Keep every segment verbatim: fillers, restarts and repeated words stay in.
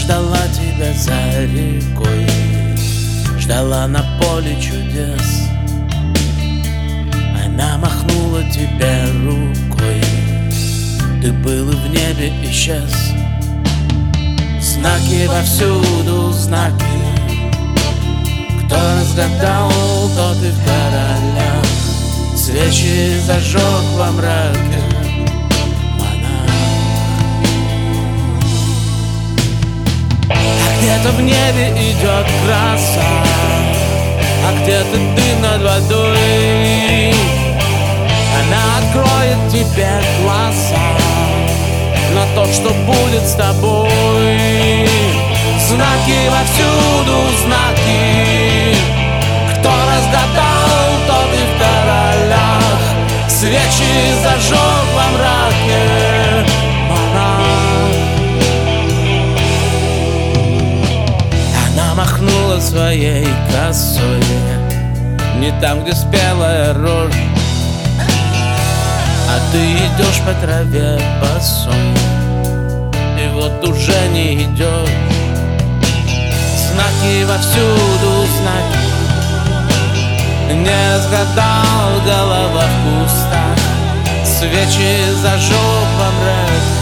ждала тебя за рекой, ждала на поле чудес. Она махнула тебе рукой, ты был и в небе исчез. Знаки повсюду, знаки. Кто разгадал, тот и в королях. Свечи зажег во мраке монах. А где-то в небе идет краса, а где-то дым над водой. Она откроет тебе глаза на то, что будет с тобой. Знаки повсюду, знаки. Кто разгадал, тот и в королях. Свечи зажег во мраке монах. Она махнула своей косой не там, где спелая рожь, а ты идешь по траве босой, и вот уже не идешь. Знаки повсюду, знаки. Не сгадал, голова в кустах. Свечи зажег во мраке.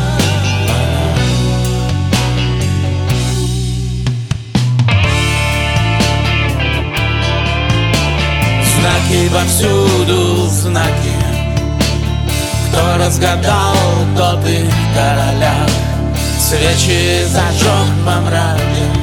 Знаки повсюду, знаки. Кто разгадал, тот и в королях. Свечи зажег во мраке.